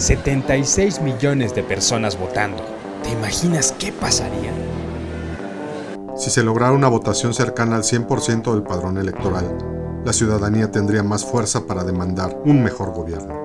76 millones de personas votando. ¿Te imaginas qué pasaría? Si se lograra una votación cercana al 100% del padrón electoral, la ciudadanía tendría más fuerza para demandar un mejor gobierno.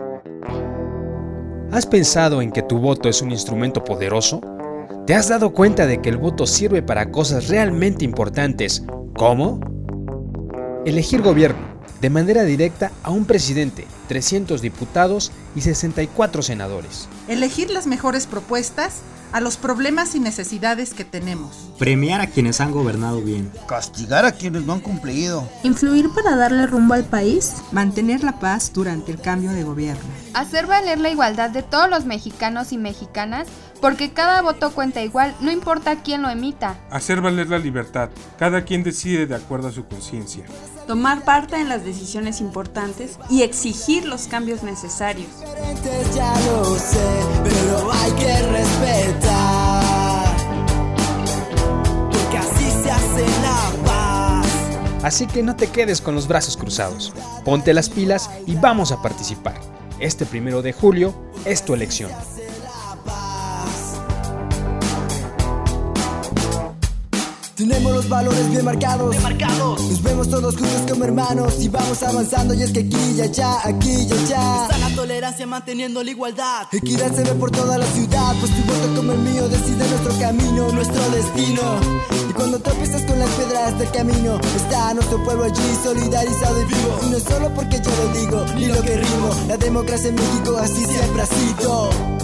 ¿Has pensado en que tu voto es un instrumento poderoso? ¿Te has dado cuenta de que el voto sirve para cosas realmente importantes? ¿Cómo? Elegir gobierno, de manera directa a un presidente, 300 diputados y 64 senadores. Elegir las mejores propuestas a los problemas y necesidades que tenemos. Premiar a quienes han gobernado bien. Castigar a quienes no han cumplido. Influir para darle rumbo al país. Mantener la paz durante el cambio de gobierno. Hacer valer la igualdad de todos los mexicanos y mexicanas, porque cada voto cuenta igual, no importa quién lo emita. Hacer valer la libertad. Cada quien decide de acuerdo a su conciencia. Tomar parte en las decisiones importantes y exigir los cambios necesarios. Ya lo sé, pero hay que respetar, porque así se hace la paz. Así que no te quedes con los brazos cruzados. Ponte las pilas y vamos a participar. Este 1 de julio es tu elección. Tenemos los valores bien marcados. Nos vemos todos juntos como hermanos y vamos avanzando, y es que aquí y allá. Está la tolerancia manteniendo la igualdad. Equidad se ve por toda la ciudad, pues tu voto como el mío decide nuestro camino, nuestro destino. Y cuando tropiezas con las piedras del camino, está nuestro pueblo allí solidarizado y vivo. Y no solo porque yo lo digo, ni lo que rimo. La democracia en México así siempre ha sido.